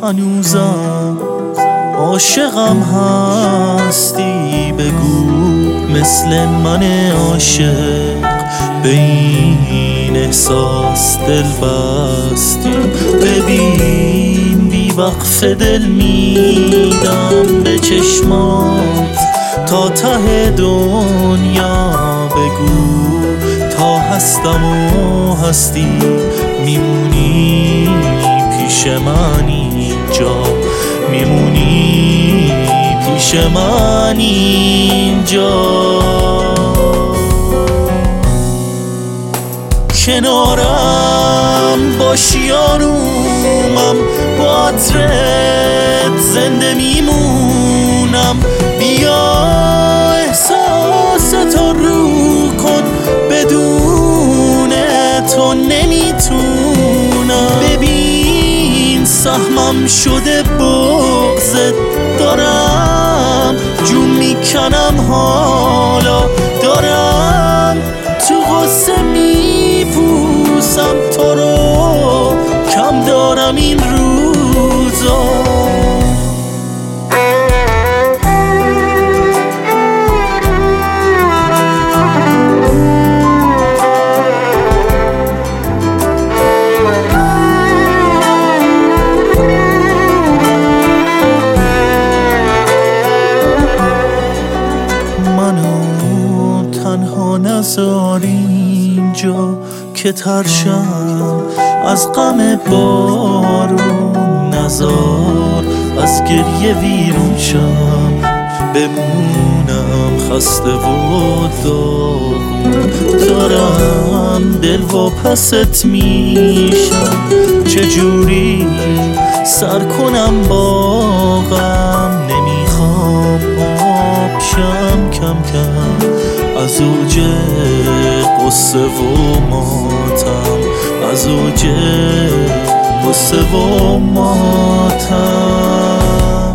هنوزم عاشقم هستی، بگو مثل من عاشق به این احساس دل بستی. ببین بی وقف دل میدم به چشمات تا ته دنیا، بگو تا هستم و هستی میمونی پیش من اینجا، میمونی پیش من اینجا. کنارم باشی آرومم، با عطرت زنده میمونم. بیا احساس تو رو کن، بدون تو نمیتونم. ببین سهمم شده بغضت، دارم جون میکنم حالا، دارم تو غصه میپوسم تو رو، کم دارم این روزا. تنها نذار اینجا که ترشم از غم بارون، نذار از گریه ویرون شم، بمونم خسته و داغون. دارم دل و پست میشم، چجوری سر کنم با غم. نمیخوام آب شم کم کم از اوج قصه و ماتم، از اوج قصه و ماتم.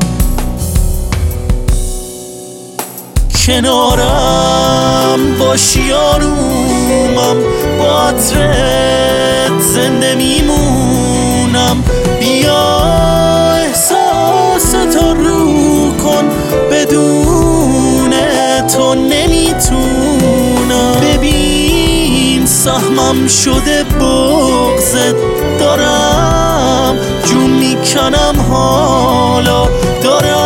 کنارم باشی آرومم، با عطرت زنده میمونم. بیا احساس تو رو کن، بدون تو نمیتونم. ببین سهمم شده بغضت، دارم جون میکنم حالا، دارم